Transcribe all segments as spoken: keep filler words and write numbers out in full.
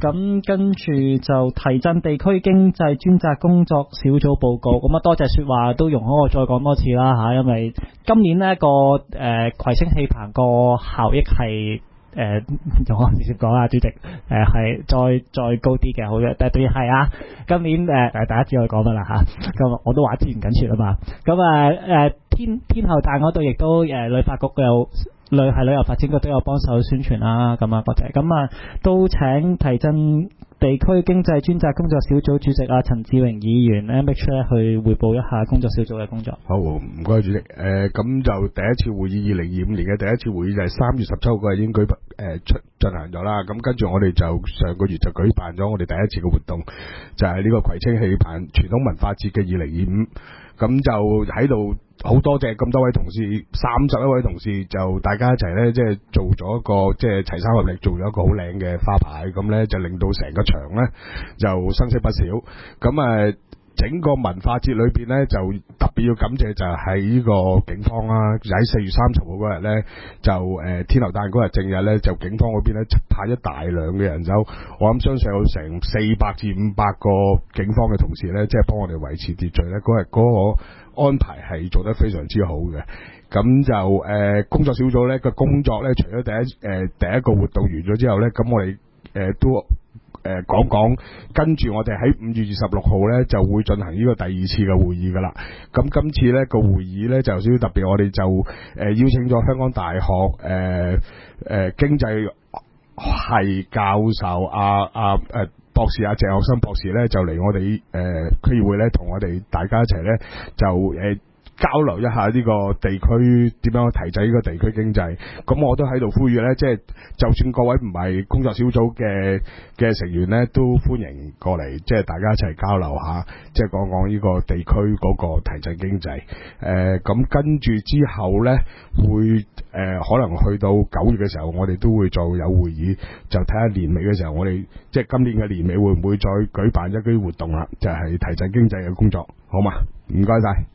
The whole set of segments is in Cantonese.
咁跟住就提振地區經濟專責工作小組報告。咁啊，多謝說話都容許我再講多次啦吓，因為今年呢個誒、呃、葵青氣棚個效益係誒，用我直接講啊，主席誒係、呃、再再高啲嘅，好嘅，但係係啊，今年誒誒、呃、大家知我講乜啦吓，咁我都話之前緊説啊嘛，咁啊誒天天后誕嗰度亦都誒旅發局有。旅係旅遊發展局都有幫手宣傳啦，咁啊多謝，咁啊都請提振地區經濟專責工作小組主席啊陳志榮議員 M H 咧去彙報一下工作小組嘅工作。 好，唔該主席。誒、呃、咁就第一次會議，二零二五年嘅第一次會議就係三月十七號嗰日已經舉辦誒出進行咗啦。咁跟住我哋就上個月就舉辦咗我哋第一次嘅活動，就係、是、呢個葵青氣棚傳統文化節嘅二零二五。咁就喺度好多謝咁多位同事，三十一位同事就大家一齊咧，即係做咗一個即係齊心合力做咗一個好靚嘅花牌，咁咧就令到成個場咧就生色不少。咁誒整個文化節裏邊咧就特別要感謝就係呢個警方啦，喺四月三十號嗰日咧就誒、呃、天后誕嗰日正日咧就警方嗰邊咧派咗大量嘅人手，我諗相信有成四百至五百個警方嘅同事咧，即係幫我哋維持秩序咧。嗰日嗰個安排係做得非常之好嘅。咁就誒、呃、工作小組咧個工作咧，除咗第一誒、呃、第一個活動完咗之後咧，咁我哋誒、呃、都。誒講講，跟住我哋喺五月二十六號咧就會進行呢個第二次嘅會議㗎啦。咁今次咧個會議咧就有少少特別，我哋就誒、呃、邀請咗香港大學誒誒、呃呃、經濟系教授阿阿誒博士阿、啊、鄭學生博士咧就嚟我哋誒、呃、區議會咧同我哋大家一齊咧就誒。呃交流一下呢個地區點樣提振呢個地區經濟，咁我都喺度呼籲呢，即係就算各位唔係工作小組嘅嘅成員呢，都歡迎過嚟，即係大家一齊交流下，即係講講呢個地區嗰個提振經濟。誒、呃，咁跟住之後呢，會誒、呃、可能去到九月嘅時候，我哋都會再有會議，就睇下年尾嘅時候，我哋即係今年嘅年尾會唔會再舉辦一啲活動啦？就係、是、提振經濟嘅工作，好嘛？唔該晒。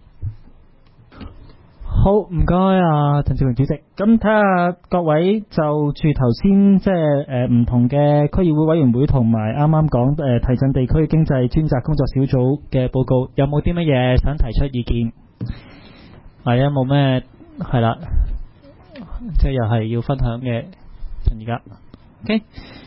好，唔該啊，陳志榮主席。咁睇下各位就住頭先即係誒唔同嘅區議會委員會同埋啱啱講誒提振地區經濟專責工作小組嘅報告，有冇啲乜嘢想提出意見？係啊，冇咩係啦，即係又係要分享嘅，而家 OK。